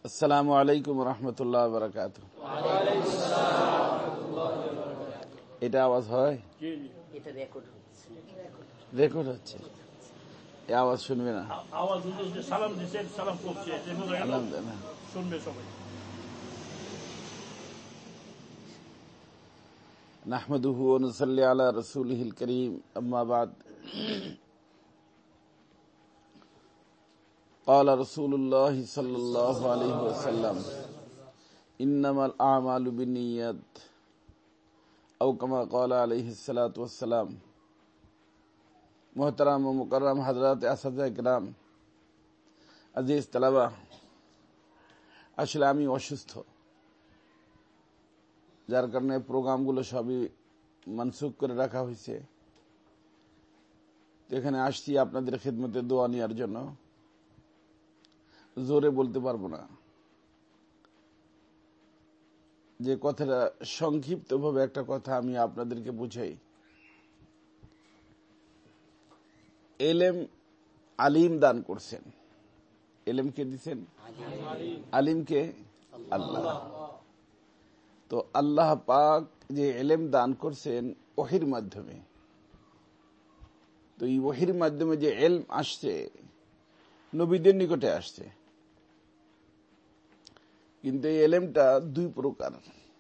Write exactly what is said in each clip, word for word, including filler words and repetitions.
আসসালামু আলাইকুম রহমতুল্লাহ বারাকাতুহু। এটা আওয়াজ হয়, রেকর্ড হচ্ছে, এই আওয়াজ শুনবে না, শুনবে সবাই। নাহমাদুহু ওয়া নুসাল্লি আলা রাসূলিহিল কারীম, আম্মা বা'দ। قال رسول الله صلى الله عليه وسلم إنما الأعمال بالنيات أو كما قال عليه الصلاة والسلام। मोहतरम व मुकर्रम हजरात আসাদে কিরাম, আজিজ তালাবা, আসলে আমি অসুস্থ, যার কারণে প্রোগ্রামগুলো সবই মনসুখ করে রাখা হয়েছে। এখানে আসছি আপনাদের খিদমতে দোয়া নেওয়ার জন্য। জোরে বলতে পারবো না, যে কথাটা সংক্ষিপ্ত ভাবে একটা কথা আমি আপনাদেরকে বুঝাই। এলেম আলিম দান করছেন। এলেম কে দিচ্ছেন? আলিমকে আল্লাহ। তো আল্লাহ পাক যে এলেম দান করছেন ওহির মাধ্যমে, তো এই ওহির মাধ্যমে যে এলম আসছে নবীদের নিকটে আসছে, কিন্তু এই এলেমটা দুই প্রকার।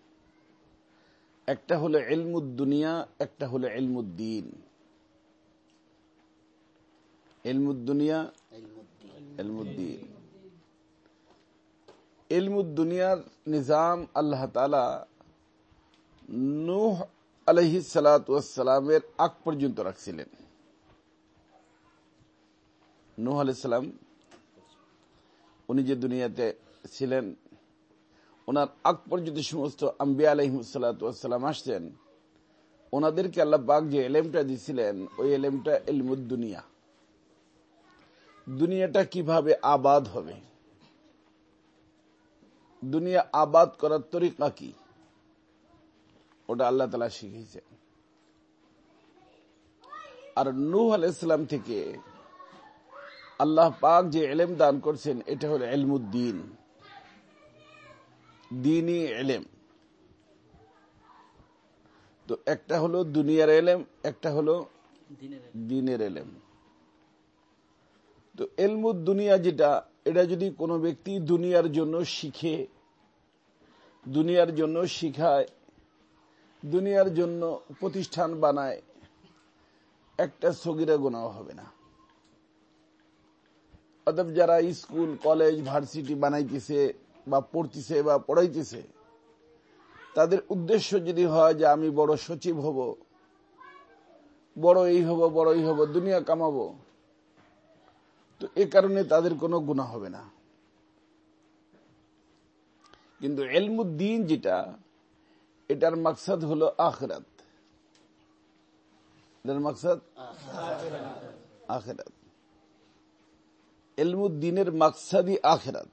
একটা হলো ইলমুদ দুনিয়া, একটা হলো ইলমুদ দ্বীন। ইলমুদ দুনিয়া, ইলমুদ দ্বীন। ইলমুদ দুনিয়ার নিজাম আল্লাহ তাআলা নূহ আলাইহিস সালাতু ওয়াস সালামের আগ পর্যন্ত রাখছিলেন। নূহ আলাইহিস সালাম উনি যে দুনিয়াতে ছিলেন, ওনার আগ পর্যন্ত সমস্ত আম্বিয়া আলাইহিস সালাতু ওয়াস সালাম আসছেন। ওনাদেরকে আল্লাহ পাক যে ইলমটা দিয়েছিলেন, ওই ইলমটা ইলমুদ দুনিয়া। দুনিয়াটা কিভাবে আবাদ হবে, দুনিয়া আবাদ করার তরিকা কি, ওটা আল্লাহ তাআলা শিখিয়েছেন। আর নূহ আলাইহিস সালাম থেকে আল্লাহ পাক যে ইলম দান করছেন, এটা হলো ইলমুদ দ্বীন, দ্বীনি ইলম। তো একটা হলো দুনিয়ার ইলম, একটা হলো দ্বীনের ইলম। তো ইলমুদ দুনিয়া যেটা, এটা যদি কোনো ব্যক্তি দুনিয়ার জন্য শিখে, দুনিয়ার জন্য শিখায়, দুনিয়ার জন্য প্রতিষ্ঠান বানায়, একটা সগীরা গুনাহ হবে না। অতএব যারা স্কুল কলেজ ভার্সিটি বানাইতেছে বা পড়তেছে বা পড়াইতেছে, তাদের উদ্দেশ্য যদি হয় যে আমি বড় সচিব হব, বড় এই হব, বড় এই হব, দুনিয়া কামাবো, তো এ কারণে তাদের কোনো গুনাহ হবে না। কিন্তু ইলমুদ দ্বীন যেটা, এটার মাকসাদ হলো আখিরাত। এটার মাকসাদ আখিরাত। ইলমুদ দ্বীনের মাকসাদই আখিরাত।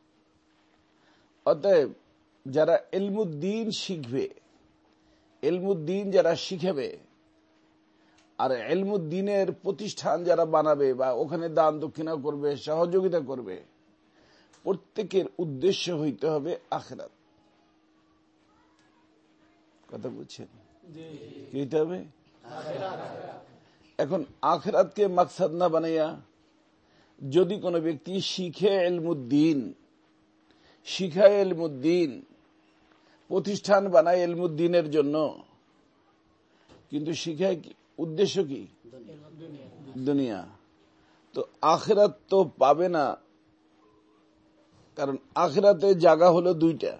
অতএব যারা ইলমুদ দ্বীন শিখবে, ইলমুদ দ্বীন যারা শিখাবে, আর ইলমুদ দ্বীনের প্রতিষ্ঠান যারা বানাবে বা ওখানে দান দক্ষিণা করবে, সহযোগিতা করবে, প্রত্যেকের উদ্দেশ্য হইতে হবে আখিরাত। কথা বুঝছেন? কি হইতে হবে? এখন আখিরাতকে মাকসাদ না বানাইয়া যদি কোনো ব্যক্তি শিখে ইলমুদ দ্বীন, শিখায় ইলমুদ দ্বীন, প্রতিষ্ঠান বানায় ইলমুদ দ্বীনের জন্য, কিন্তু শিখায় উদ্দেশ্য কি? দুনিয়া, তো আখিরাত তো পাবে না। কারণ আখিরাতে জায়গা হলো দুইটা।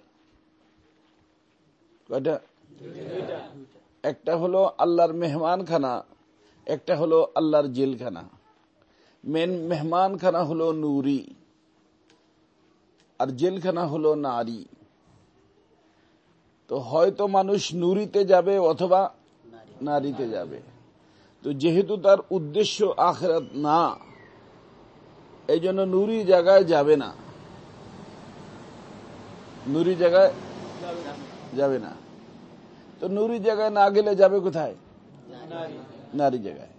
কয়টা? একটা হলো আল্লাহর মেহমানখানা, একটা হলো আল্লাহর জেলখানা। মেন মেহমানখানা হলো নূরি, আর জেলখানা হলো নারী। তো হয়তো মানুষ নূরিতে যাবে অথবা নারীতে যাবে। তো যেহেতু তার উদ্দেশ্য আখিরাত না, এই জন্য নূরি জায়গায় যাবে না, নূরি জায়গায় যাবে না। তো নূরি জায়গায় না গেলে যাবে কোথায়? নারী জায়গায়।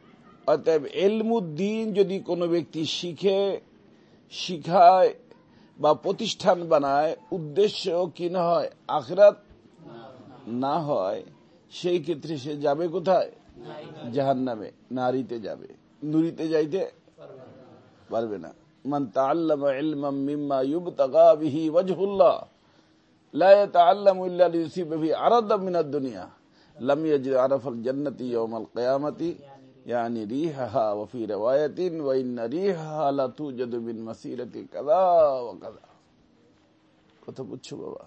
অতএব ইলমুদ দ্বীন যদি কোনো ব্যক্তি শিখে, শিখায়, বা প্রতিষ্ঠান বানায়, উদ্দেশ্য কি না হয়, আখিরাত না হয়, সেই ক্ষেত্রে সে যাবে কোথায়? জাহান্নামে, নারীতে যাবে, নুরিতে যাইতে পারবে না। মান তাআল্লামা ইলমান মিম্মা ইউবতাগা বিহি ওয়াজহুল্লাহ লা ইয়াতাআল্লামু ইল্লা লিয়ুসিবা বিহি আরাদাম মিনাদ দুনিয়া লাম ইয়াজিদ আরাফাল জান্নাতি ইয়াওমাল কিয়ামাতি ইয়ানি রিহাহা ওয়া ফি riwayatin ওয়া ইন্না রিহাহা লা তুজাদু মিন মাসিরাতি কাযা ওয়া কাযা। কথা বুঝছো বাবা?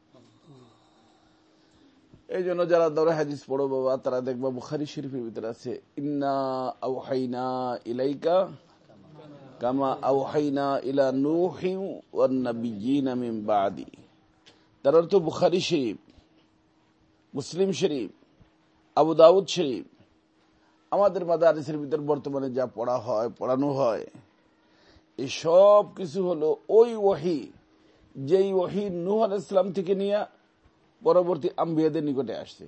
এই জন্য যারা দরে হাদিস পড়ো বাবা, তারা দেখবা বুখারী শরীফের ভিতরে আছে, ইন্না আওহাইনা ইলাইকা কামা আওহাইনা ইলা নূহিন ওয়ান নাবিয়্যিনা মিন বাদি। তার অর্থ বুখারী শরীফ, মুসলিম শরীফ, আবু দাউদ শরীফ, আমাদের মাদারিসের ভিতর বর্তমানে যা পড়া হয়, পড়ানো হয়, এই সব কিছু হলো ওই ওহী, যেই ওহী নূহ আলাইহিস সালাম থেকে নিয়ে পরবর্তী আম্বিয়াদের নিকটে আসছে।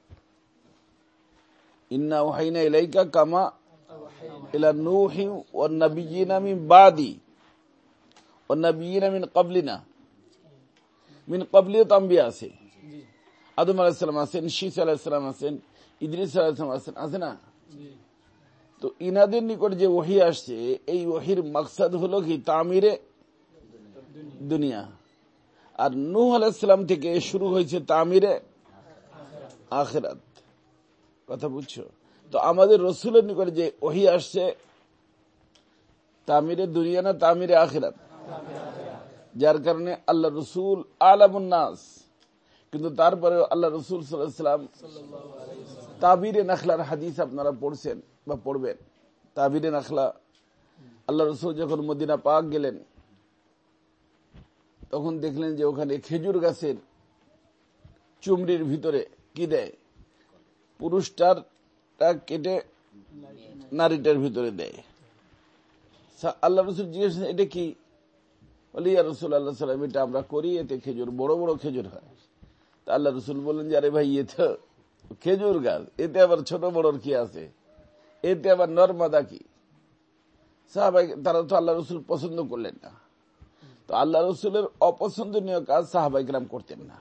ইন্না ওয়াহাইনা ইলাইকা কামা ইলা নূহি ওয়ান নাবিয়্যিনা মিন বাদি ওয়ান নাবিয়্যিনা মিন ক্বাবলিনা। মিন ক্বাবলিও তো আম্বিয়া আছে, আদম আলাইহিস সালাম আছেন, শীস আলাইহিস সালাম আছেন, ইদ্রিস আলাইহিস সালাম আছেন, আছে না? তো ইনাদের নিকট যে ওহী আসছে, এই ওহীর মাকসাদ হলো কি? তামিরে দুনিয়া। আর নূহ আলাইহিস সালাম থেকে শুরু হয়েছে তামিরে আখিরাত। কথা বুঝছো? তো আমাদের রাসূলের নিকট যে ওহী আসছে, তামিরে দুনিয়া না তামিরে আখিরাত? যার কারণে আল্লাহ রাসূল আলামুন নাস, কিন্তু তারপরে আল্লাহ রাসূল সাল্লাল্লাহু আলাইহি ওয়াসাল্লাম তাবিরে নাখলার হাদিস আপনারা পড়ছেন বা পড়বেন। তাবিরে নাখলা, আল্লাহ রাসূল যখন মদিনা পাক গেলেন, তখন দেখলেন যে ওখানে খেজুর গাছের চুমড়ির ভিতরে কি দেয়? পুরুষটারটা কেটে নারীটার ভিতরে দেয়। আল্লাহ রাসূল জিজ্ঞেস, এটা কি? বলে, ইয়া রাসূলুল্লাহ সাল্লাল্লাহু আলাইহি ওয়াসাল্লাম, এটা আমরা করি, এতে খেজুর, বড় বড় খেজুর হয়। তা আল্লাহ রাসূল বললেন যে, আরে ভাই, এ তো খেজুর গাছ, এতে আবার ছোট বড়র কি আছে? এতে আবার নরমাদা কি? সাহাবাই তারা তো আল্লাহ রাসূল পছন্দ করলেন না। তো আল্লাহ রসুলের অপছন্দনীয় কাজ সাহাবায়ে কেরাম করতেন না,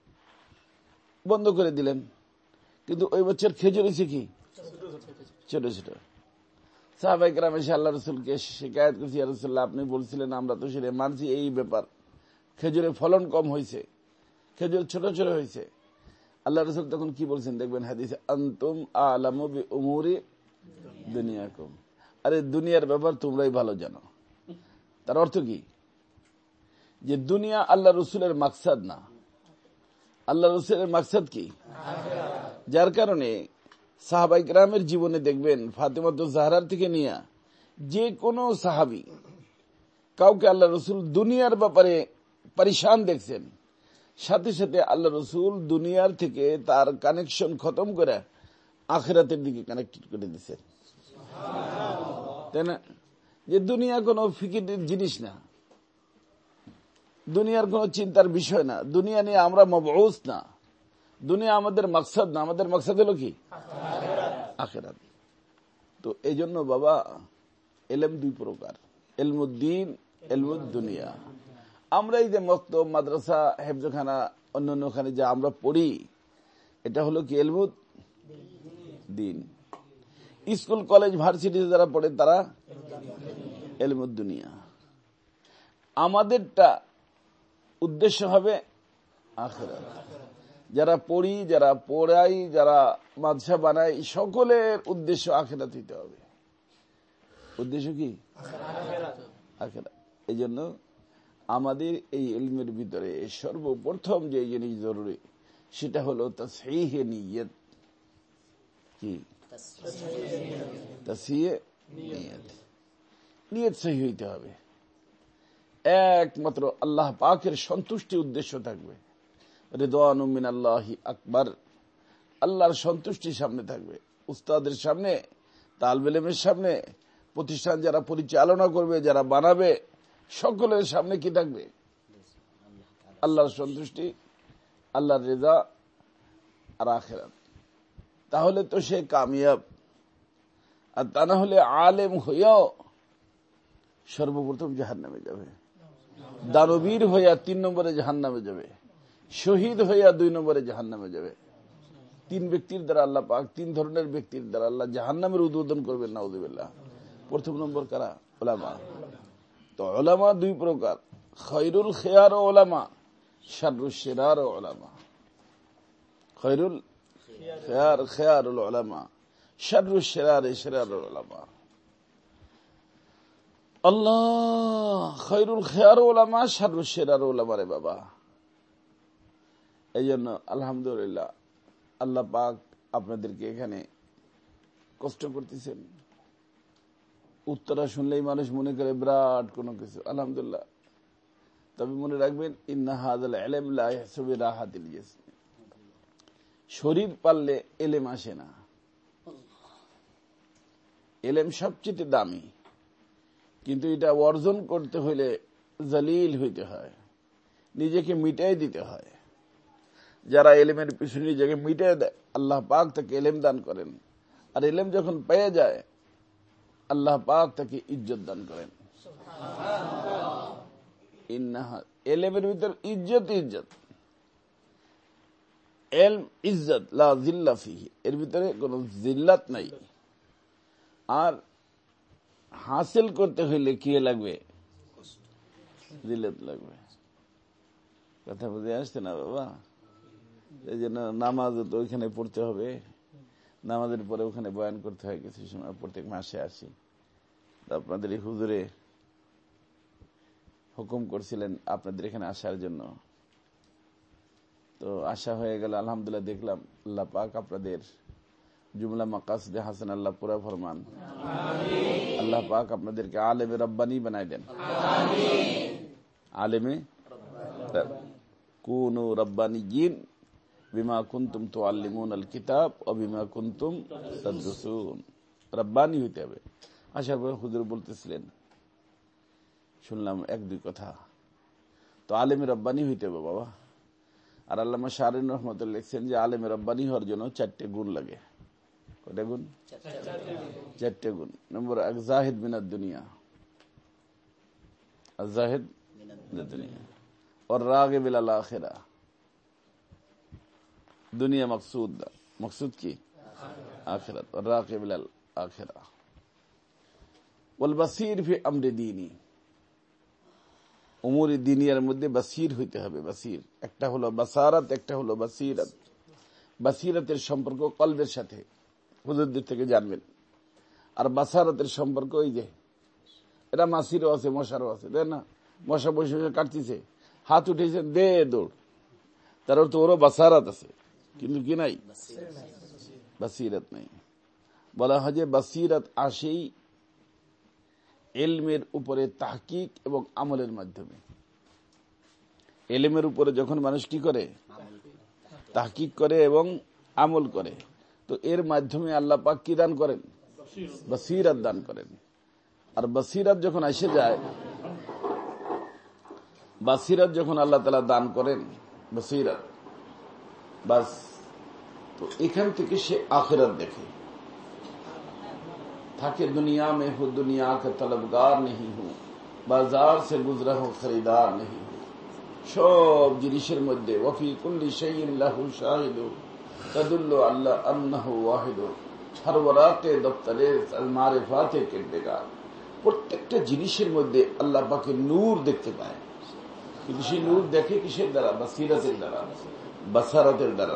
বন্ধ করে দিলেন। কিন্তু ওই বছর খেজুর হয়েছে কি? ছোট ছোট। সাহাবায়ে কেরাম এসে আল্লাহ রসুলকে শিকায়ত করছে, ইয়া রাসূলুল্লাহ, আপনি বলছিলেন, আমরা তো সেটা মানছি, এই ব্যাপার, খেজুরের ফলন কম হয়েছে, খেজুর ছোট ছোট হয়েছে। আল্লাহ রসুল তখন কি বলছেন দেখবেন হাদিসে, আনতুম আ'লামু বি উমুরি দুনিয়াকুম, আরে দুনিয়ার ব্যাপার তোমরাই ভালো জানো। তার অর্থ কি? যে দুনিয়া আল্লাহ রসুলের মাকসাদ না। আল্লাহ রসুলের মাকসাদ কি? যার কারণে সাহাবায়ে কেরামের জীবনে দেখবেন, ফাতেমা জাহরার থেকে নিয়ে যে কোনো সাহাবী কাউকে আল্লাহ রসুল দুনিয়ার ব্যাপারে পরিশান দেখছেন, সাথে সাথে আল্লাহ রসুল দুনিয়ার থেকে তার কানেকশন খতম করে আখিরাতের দিকে কানেক্টেড করে দিচ্ছেন, তাই না? যে দুনিয়া কোনো ফিকিরের জিনিস না, দুনিয়ার কোন চিন্তার বিষয় না, দুনিয়া নিয়ে আমরা মবউস না, দুনিয়া আমাদের মাকসাদ না, আমাদের মাকসাদ হলো কি? আখিরাত। তো এই জন্য বাবা, ইলম দুই প্রকার, ইলমুদ্দিন, ইলমুদ দুনিয়া। আমরা এই যে মক্তব, মাদ্রাসা, হেফজখানা, অন্যান্য ওখানে যা আমরা পড়ি, এটা হলো কি? ইলমুদ দিন। স্কুল, কলেজ, ভার্সিটিতে যারা পড়ে তারা ইলমুদ দুনিয়া। আমাদেরটা উদ্দেশ্য হবে আখিরাত। যারা পড়ি, যারা পড়াই, যারা মাদ্রাসা বানাই, সকলের উদ্দেশ্য আখিরাত হইতে হবে। উদ্দেশ্য কি? আখিরাত। এই জন্য আমাদের এই ইলমের ভিতরে সর্বপ্রথম যে জিনিস জরুরি, সেটা হলো তাসহিহে নিয়ত। কি? তাসহিহে নিয়ত। নিয়ত সহি হইতে হবে। একমাত্র আল্লাহ পাকের সন্তুষ্টি উদ্দেশ্য থাকবে। রিদওয়ানু মিনাল্লাহি আকবার, আল্লাহর সন্তুষ্টি সামনে থাকবে। উস্তাদের সামনে, তালিবে ইলমের সামনে, প্রতিষ্ঠান যারা পরিচালনা করবে, যারা বানাবে, সকলের সামনে কি থাকবে? আল্লাহর সন্তুষ্টি, আল্লাহর রিদা আর আখিরাত। তাহলে তো সে কামিয়াব। আর তা না হলে আলেম হইয়াও সর্বপ্রথম জাহান্নামে যাবে। দানবীর হইয়া তিন নম্বরে জাহান্নামে যাবে, শহীদ হইয়া দুই নম্বরে জাহান্নামে যাবে। তিন ব্যক্তির দ্বারা আল্লাহ পাক, তিন ধরনের ব্যক্তির দ্বারা আল্লাহ জাহান্নামের উদ্বোধন করবেন, নাউযুবিল্লাহ। প্রথম নম্বর কারা? উলামা। তো উলামা দুই প্রকার, খায়রুল খিয়ার ও উলামা, শাররুশ শিরার ও উলামা। খায়রুল খিয়ার খিয়ারুল উলামা, শাররুশ শিরার শিরারুল উলামা। আল্লাহ, খায়রুল খিয়ার উলামা, শাররুশ শিরার উলামা রে বাবা। এই জন্য আলহামদুলিল্লাহ আল্লাহ পাক আপনাদেরকে এখানে কষ্ট করতেছেন। উত্তরা শুনলেই মানুষ মনে করে বিরাট কোনো কিছু, আলহামদুলিল্লাহ। তবে মনে রাখবেন, ইন্না হাযাল ইলম লা ইয়াহসু বিরাহাতিল জিসম। শরীর পারলে এলেম আসে না। এলেম সবচেয়ে দামি, কিন্তু এটা অর্জন করতে হইলে জালিল হইতে হয়, নিজেকে মিটাই দিতে হয়। যারা এলেমের পিছনে নিজেকে মিটাই দেয়, আল্লাহ পাক তাকে এলেম দান করেন। আর এলেম যখন পেয়ে যায়, আল্লাহ পাক তাকে ইজ্জত দান করেন। এলেমের ভিতর ইজ্জত, ইজ্জত এলম ইজ্জত, লা জিল্লা ফিহি, এর ভিতরে কোন জিল্লাত নাই। আর হাসিল করতে হইলে কি লাগবে? জিল্লাত লাগবে। কথা বুঝে আসছে না বাবা? এই জন্য নামাজ তো ওইখানে পড়তে হবে, নামাজের পরে ওখানে বয়ান করতে হয় কিছু সময়, প্রত্যেক মাসে আসি। আপনাদের এই হুজুরে হুকুম করছিলেন আপনাদের এখানে আসার জন্য, তো আশা হয়ে গেল আলহামদুলিল্লাহ। দেখলাম আল্লাহ পাক আপনাদের জুমলা মাকাসিদে হাসান আল্লাহ পুরা ফরমান। আল্লাহ পাক আপনাদেরকে আলেমে রব্বানি বানাই দেন। আলেমে কুনু রব্বানিয়িন বিমা কুনতুম তুআল্লিমুনাল কিতাব ওয়া বিমা কুনতুম তাদরুসুন। রব্বানি হইতে হবে। আসার পর হুজুর বলতেছিলেন, শুনলাম এক দুই কথা, তো আলেমে রব্বানি হইতে হবে বাবা। আর আল্লামা শাহরিন রহমতুল্লাহ লিখছেন যে আলেমে রব্বানি হওয়ার জন্য চারটে গুণ লাগে। কয়টা গুণ? চারটে গুণ। নম্বর এক, জাহিদ মিনাদ দুনিয়া, জাহিদ মিনাদ দুনিয়া, और रागिब इलल आखिरा। दुनिया मकसूद मकसूद की आखिरत, और रागिब इलल आखिरा। वल बसीर फी अम्र दीनी, उमूर दीनियार मध्य बसीर হইতে হবে। বসির একটা হলো বাসারাত, একটা হলো বসিরত। বসিরতের সম্পর্ক কলবের সাথে, হুজুরদের থেকে জানবেন। আর বাসারাতের সম্পর্ক ওই যে এটা মাসিরও আছে, মশারও আছে, তাই না? মশা বসে বসে কাটতেছে, হাত উঠেছে, দে দৌড়, তার অর্থ ওরও বাসারাত আছে, কিন্তু কি নাই? বসিরত নাই। বলা হয় যে বসিরত আসেই ইলমের উপরে তাহকিক এবং আমলের মাধ্যমে। ইলমের উপরে যখন মানুষ কি করে? তাহকিক করে এবং আমল করে, তো এর মাধ্যমে আল্লাহ পাক কি দান করেন? বসিরত দান করেন। আর বসিরত যখন এসে যায়, বসিরত যখন আল্লাহ তাআলা দান করেন, বসিরত বাস, তো এখান থেকে সে আখিরাত দেখে থাকে। दुनिया में हूँ दुनिया का तलबगार नहीं हूँ, बाजार से गुजरा हूँ खरीदार नहीं हूँ। সব জিনিসের মধ্যে ওয়াফি কুল্লি শাইইন লাহু শাহিদু তাদুল্লু আল্লাহ আন্নাহু ওয়াহিদু, সরওয়ারাতে দপ্তরে আল মারিফাতে কিরদার। প্রত্যেকটা জিনিসের মধ্যে আল্লাহ পাকের নূর দেখতে পায়, কিন্তু সেই নূর দেখে কিসের দ্বারা? বসিরতের দ্বারা, বাসারাতের দ্বারা,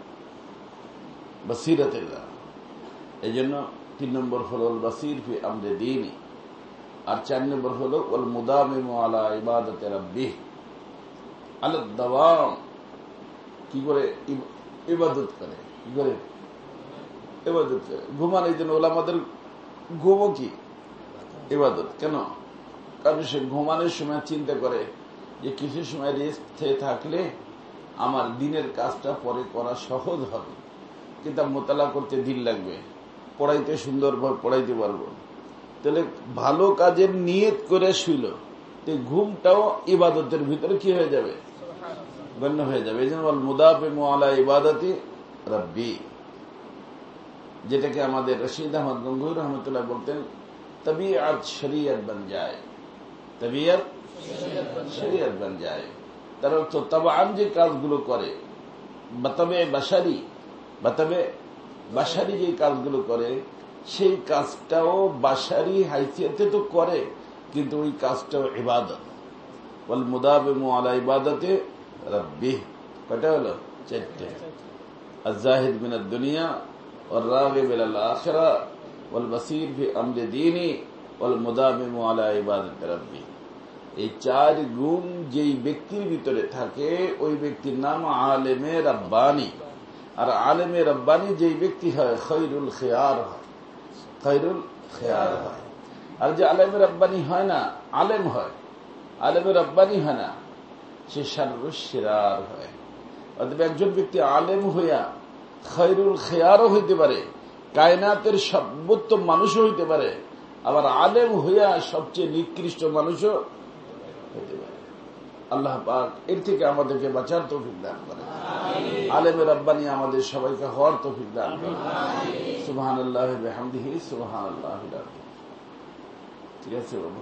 বসিরতের দ্বারা। এই জন্য তিন নম্বর হলো বসির ফি আমরে দীনি, আর চার নম্বর হলো ওয়াল মুদামিমু আলা ইবাদাতি রাব্বিহ আলা দাওয়াম। কি করে ইবাদত করে? কি করে ইবাদত করে? ঘুমান। এই জন্য ওলামাদের ঘুমও কি ইবাদত। কেন? কারণ সে ঘুমানোর সময় চিন্তা করে যে কিছু সময় রেস্ট থাকলে আমার দিনের কাজটা পরে করা সহজ হবে, কিতাব মোতালা করতে দিন লাগবে, পড়াইতে সুন্দরভাবে পড়াইতে পারবো। তাহলে ভালো কাজের নিয়ত করে শুইল, ঘুমটাও ইবাদতের ভিতরে কি হয়ে যাবে? গণ্য হয়ে যাবে। এই জন্য মুদাফিমু আলা ইবাদাতি রাব্বি, যেটাকে আমাদের রশিদ আহমদ গঙ্গুহি রহমতুল্লাহ বলতেন তবিয়ত শরীয়ত বন যায়। তবিয়ত শরীয়ত বান যায়। তার অর্থ তাবাআন যে কাজগুলো করে, বাতাবে বাশারি, বাতাবে বাশারি যে কাজগুলো করে, সেই কাজটাও বাশারি হাইসিয়তে তো করে, কিন্তু ওই কাজটাও ইবাদত। ওয়াল মুদাবিমু আলা ইবাদাতে রাব্বিহ, কয়টা হলো? চারটে। আয-যাহিদ মিনাদ দুনিয়া ওয়ার রাগিব ইলাল আখিরা ওয়াল বাসীর ফি আমরি দীনি ওয়াল মুদাবিমু আলা ইবাদাতি রাব্বিহ। এই চার গুণ যেই ব্যক্তির ভিতরে থাকে ওই ব্যক্তির নাম আলেমে রাব্বানি। আর আলেমে রাব্বানি যেই ব্যক্তি হয় খৈরুল খিয়ার হয়, খৈরুল খিয়ার হয়। আর যে আলেমে রাব্বানি হয় না, আলেম হয়, আলেমে রাব্বানি হয় না, সে শাররুশ শিরার হয়। অতএব একজন ব্যক্তি আলেম হইয়া খৈরুল খিয়ারও হইতে পারে, কায়নাতের সর্বোত্তম মানুষও হইতে পারে, আবার আলেম হইয়া সবচেয়ে নিকৃষ্ট মানুষও হইতে পারে। আল্লাহ পাক এর থেকে আমাদেরকে বাঁচার তৌফিক দান করেন। আলেমে রাব্বানি আমাদের সবাইকে হওয়ার তৌফিক দান করেন। সুবহানাল্লাহি ওয়া বিহামদিহি সুবহানাল্লাহিল আযীম। ঠিক আছে বাবু?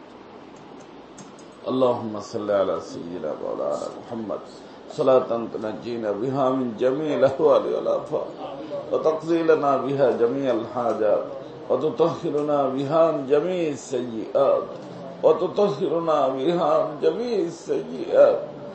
اللهم صل على سيدنا مولانا محمد صلاة تنجينا بها من جميع الأهوال والآفات وتقضي لنا بها جميع الحاجات وتطهرنا بها من جميع السيئات وتطهرنا بها من جميع السيئات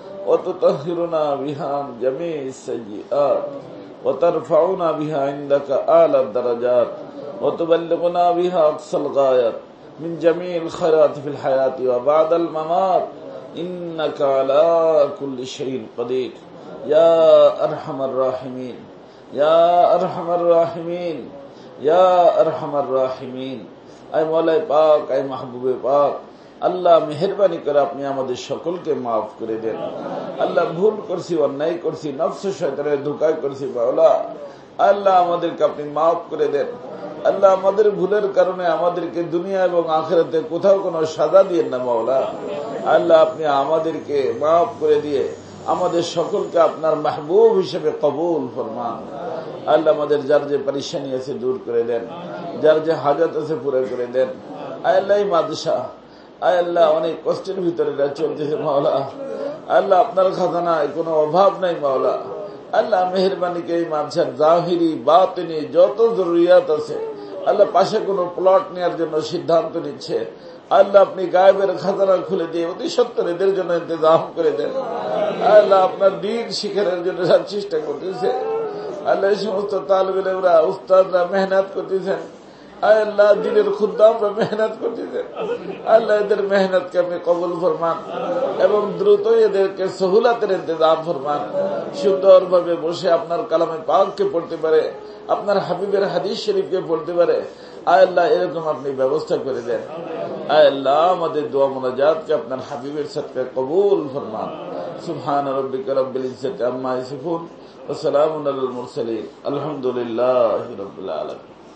وتطهرنا بها من جميع السيئات وترفعنا بها عندك أعلى الدرجات وتبلغنا بها أقصى الغايات من جميع الخيرات في الحياة وبعد الممات إنك على كل شيء قدير يا أرحم الراحمين يا أرحم الراحمين يا أرحم الراحمين। أي مولاي পাক, أي মাহবুবে পাক, আল্লাহ মেহেরবানি করে আপনি আমাদের সকলকে মাফ করে দেন। আল্লাহ ভুল করছি, অন্যায় করছি, নফস শয়তানের ধোঁকায় করছি, মাওলা আল্লাহ আমাদেরকে আপনি মাফ করে দেন। আল্লাহ আমাদের ভুলের কারণে আমাদেরকে দুনিয়া এবং আখিরাতে কোথাও কোনো সাজা দিয়েন না মাওলা। আল্লাহ আপনি আমাদেরকে মাফ করে দিয়ে আমাদের সকলকে আপনার মাহবুব হিসেবে কবুল ফরমান। আল্লাহ আমাদের যার যে পরেশানি আছে দূর করে দেন, যার যে হাজত আছে পুরো করে দেন। আল্লাহ মাদশা, আল্লাহ অনেক কষ্টের ভিতরে চলতেছে মাওলা। আল্লাহ আপনার খাজানায় কোনো অভাব নাই মাওলা। আল্লাহ মেহেরবানিকে এই মাদ্রাসার জাহিরি বাতিনি যত জরুরিয়াত আছে, আল্লাহ পাশে কোনো প্লট নেওয়ার জন্য সিদ্ধান্ত নিচ্ছে, আল্লাহ আপনি গায়েবের খাজানা খুলে দিয়ে অতি সত্তর এদের জন্য ইন্তজাম করে দেন। আল্লাহ আপনার দিন শিখানোর জন্য চেষ্টা করতেছে, আল্লাহ এই সমস্ত তালিবে ইলমরা উস্তাদরা মেহনত করতেছেন, আল্লাহ দিনের খুদ্দামরা মেহনত করতেছেন, আল্লাহ এদের মেহনতকে আপনি কবুল ফরমান এবং দ্রুত এদেরকে সহুলাতের ইন্তজাম ফরমান। সুন্দরভাবে বসে আপনার কালামে পাককে পড়তে পারে, আপনার হাবিবের হাদিস শরীফকে পড়তে পারে, আল্লাহ এরকম আপনি ব্যবস্থা করে দেন। আল্লাহ আমাদের দোয়া মুনাজাতকে আপনার হাবিবের সাথে কবুল ফরমান। সুবহান রাব্বিকা রাব্বিল ইজ্জাতি আম্মা ইয়াসিফুন ওয়া সালামুন আলাল মুরসালিন আলহামদুলিল্লাহি রাব্বিল আলামিন।